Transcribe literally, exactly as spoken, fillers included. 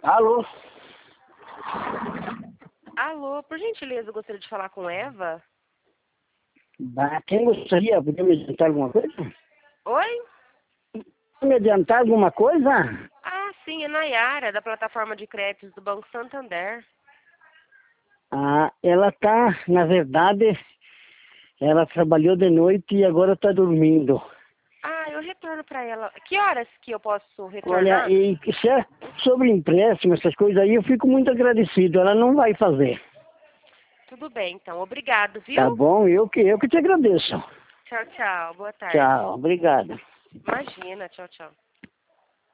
Alô? Alô, por gentileza, eu gostaria de falar com Eva. Bah, quem gostaria? Podia me adiantar alguma coisa? Oi? Me adiantar alguma coisa? Ah, sim, é Nayara, da plataforma de créditos do Banco Santander. Ah, ela tá, na verdade, ela trabalhou de noite e agora tá dormindo. Ah, eu retorno para ela. Que horas que eu posso Olha, retornar? e se é sobre empréstimo, essas coisas aí, eu fico muito agradecido. Ela não vai fazer. Tudo bem, então. Obrigado, Tá viu? bom? Eu que, eu que te agradeço. Tchau, tchau. Boa tarde. Tchau, obrigado. Imagina, tchau, tchau.